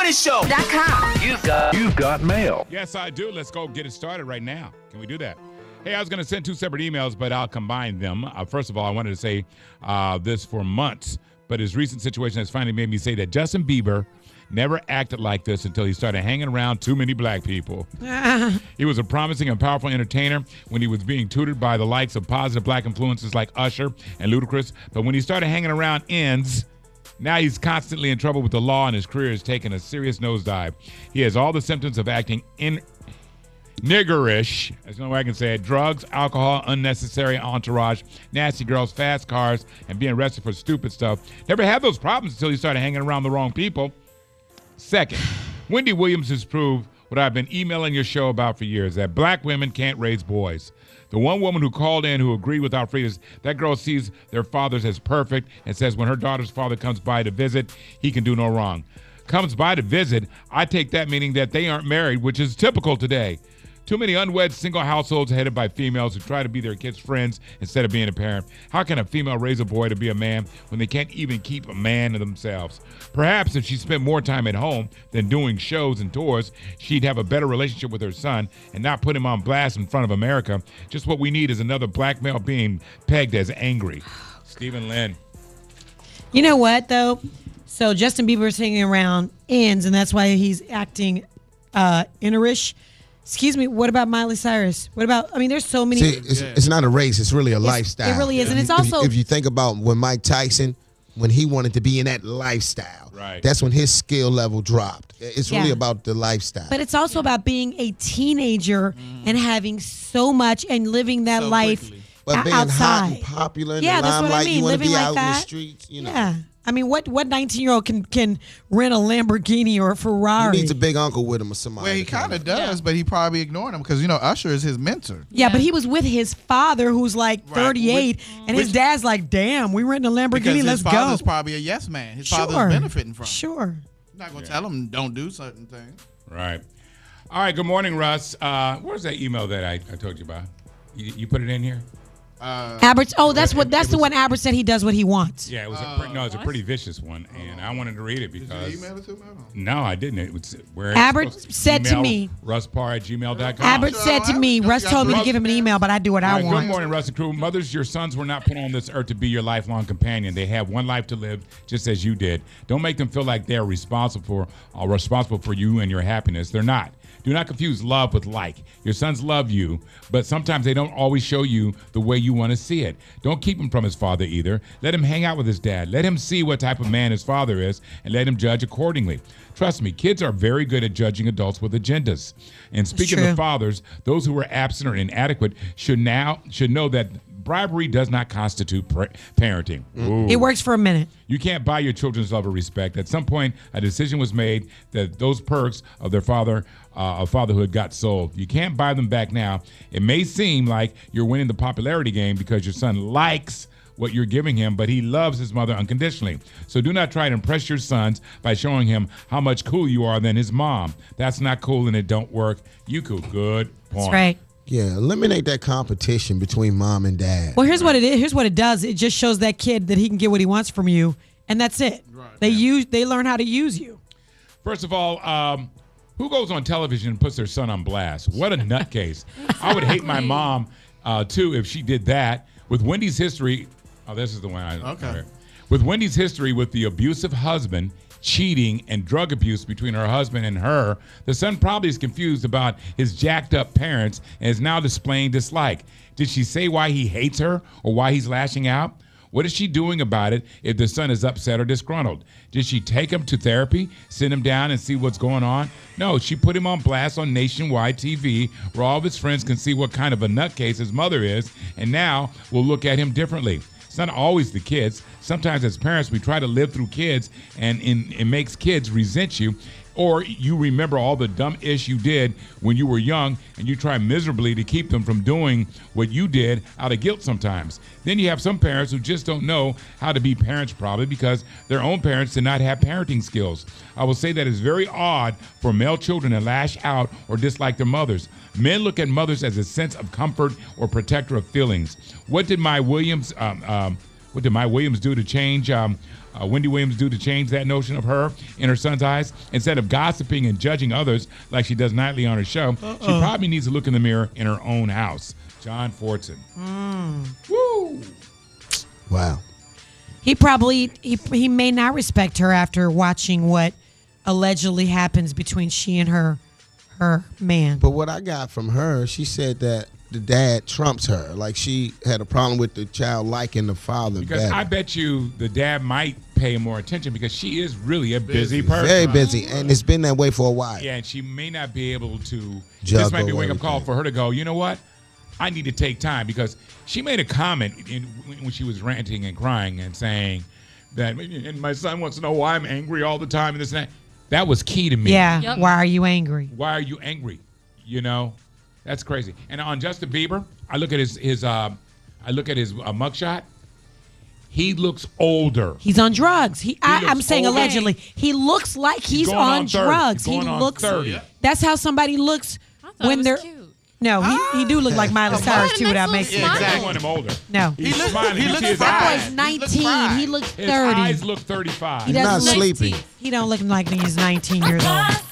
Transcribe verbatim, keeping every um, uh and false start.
Morning Show dot com. You've got, you've got mail. Yes, I do. Let's go get it started right now. Can we do that? Hey, I was going to send two separate emails, but I'll combine them. Uh, first of all, I wanted to say uh, this for months, but his recent situation has finally made me say that Justin Bieber never acted like this until he started hanging around too many black people. He was a promising and powerful entertainer when he was being tutored by the likes of positive black influences like Usher and Ludacris, but when he started hanging around ends, now he's constantly in trouble with the law and his career has taken a serious nosedive. He has all the symptoms of acting in niggerish, that's the only way I can say it, drugs, alcohol, unnecessary entourage, nasty girls, fast cars, and being arrested for stupid stuff. Never had those problems until he started hanging around the wrong people. Second, Wendy Williams has proved what I've been emailing your show about for years, that black women can't raise boys. The one woman who called in who agreed with Alfreda's, that girl sees their fathers as perfect and says when her daughter's father comes by to visit, he can do no wrong. Comes by to visit, I take that meaning that they aren't married, which is typical today. Too many unwed single households headed by females who try to be their kids' friends instead of being a parent. How can a female raise a boy to be a man when they can't even keep a man to themselves? Perhaps if she spent more time at home than doing shows and tours, she'd have a better relationship with her son and not put him on blast in front of America. Just what we need is another black male being pegged as angry. Stephen Lynn. You know what, though? So Justin Bieber's hanging around ends, and that's why he's acting uh, innerish. Excuse me, what about Miley Cyrus? What about, I mean, there's so many. See, it's, yeah. it's not a race, it's really a it's, lifestyle. It really is, yeah. and it's if, also. If you think about when Mike Tyson, when he wanted to be in that lifestyle, right. that's when his skill level dropped. It's really yeah. about the lifestyle. But it's also about being a teenager mm. and having so much and living that so life quickly. But being outside. hot and popular in yeah, the limelight, that's what I mean. you want to living be like out that. in the streets, you know. Yeah. I mean, what what nineteen-year-old can can rent a Lamborghini or a Ferrari? He needs a big uncle with him or somebody. Well, he kind of does, yeah. but he probably ignored him because, you know, Usher is his mentor. Yeah, yeah, but he was with his father who's like right. thirty-eight, Which, and his dad's like, damn, we renting a Lamborghini, because let's his father's go. probably a yes man. His sure. father's benefiting from it. Sure. You're not going to yeah. tell him don't do certain things. Right. All right, good morning, Russ. Uh, where's that email that I, I told you about? You, you put it in here? Uh, Albert, oh, that's what that's the one Albert said he does what he wants. Yeah, it was uh, a no, it's a pretty vicious one, and I wanted to read it because. Did you email it to me? No, I didn't. It was where Albert said to me. Russ-Parr at gmail dot com. Albert said to me, Russ told me to give him an email, but I do what I right, want. Good morning, Russ and crew. Mothers, your sons were not put on this earth to be your lifelong companion. They have one life to live, just as you did. Don't make them feel like they're responsible for uh, responsible for you and your happiness. They're not. Do not confuse love with like. Your sons love you, but sometimes they don't always show you the way you want to see it. Don't keep him from his father either. Let him hang out with his dad. Let him see what type of man his father is, and let him judge accordingly. Trust me, kids are very good at judging adults with agendas. And speaking of fathers, those who are absent or inadequate should now should know that bribery does not constitute parenting. Ooh. It works for a minute. You can't buy your children's love or respect. At some point, a decision was made that those perks of their father, uh, of fatherhood, got sold. You can't buy them back now. It may seem like you're winning the popularity game because your son likes what you're giving him, but he loves his mother unconditionally. So do not try to impress your sons by showing him how much cool you are than his mom. That's not cool, and it don't work. You cool. Good point. That's right. Yeah, eliminate that competition between mom and dad. Well, here's what it is. Here's what it does. It just shows that kid that he can get what he wants from you, and that's it. Right. They yeah. use. They learn how to use you. First of all, um, who goes on television and puts their son on blast? What a nutcase. I would hate my mom, uh, too, if she did that. With Wendy's history, oh, this is the one I okay. okay. With Wendy's history with the abusive husband, cheating, and drug abuse between her husband and her, the son probably is confused about his jacked up parents and is now displaying dislike. Did she say why he hates her or why he's lashing out? What is she doing about it if the son is upset or disgruntled? Did she take him to therapy, sit him down and see what's going on? No, she put him on blast on nationwide T V where all of his friends can see what kind of a nutcase his mother is, and now we'll look at him differently. It's not always the kids. Sometimes as parents, we try to live through kids, and in, it makes kids resent you. Or you remember all the dumb ish you did when you were young, and you try miserably to keep them from doing what you did out of guilt sometimes. Then you have some parents who just don't know how to be parents, probably because their own parents did not have parenting skills. I will say that it's very odd for male children to lash out or dislike their mothers. Men look at mothers as a sense of comfort or protector of feelings. What did my Williams, um, um, What did Mike Williams do to change? Um, uh, Wendy Williams do to change that notion of her in her son's eyes? Instead of gossiping and judging others like she does nightly on her show, uh-uh. she probably needs to look in the mirror in her own house. John Fortson. Mm. Woo! Wow. He probably he he may not respect her after watching what allegedly happens between she and her her man. But what I got from her, she said that the dad trumps her. Like she had a problem with the child liking the father Because better. I bet you the dad might pay more attention because she is really a busy person. Very busy, and it's been that way for a while. Yeah, and she may not be able to. Juggle This might be a wake-up call everything. for her to go, you know what? I need to take time because she made a comment in, when she was ranting and crying and saying that, and my son wants to know why I'm angry all the time and this and that. That was key to me. Yeah. Yep. Why are you angry? Why are you angry? You know, that's crazy. And on Justin Bieber, I look at his his uh, I look at his uh, mugshot. He looks older. He's on drugs. He, I, looks I'm saying older. allegedly. He looks like he's, going on, on thirty. drugs. He's He going on looks. thirty. That's how somebody looks I thought when it was they're. cute. No, he, he do look like Miley Cyrus What a too. Without nice making. little I smile. want him older. No, He's He look- smiling. he You looks see his fried. that eyes. boy's He nineteen. looks He fried. looks His thirty. eyes look thirty-five. He He's not doesn't look. sleepy. He don't look like he's nineteen years old.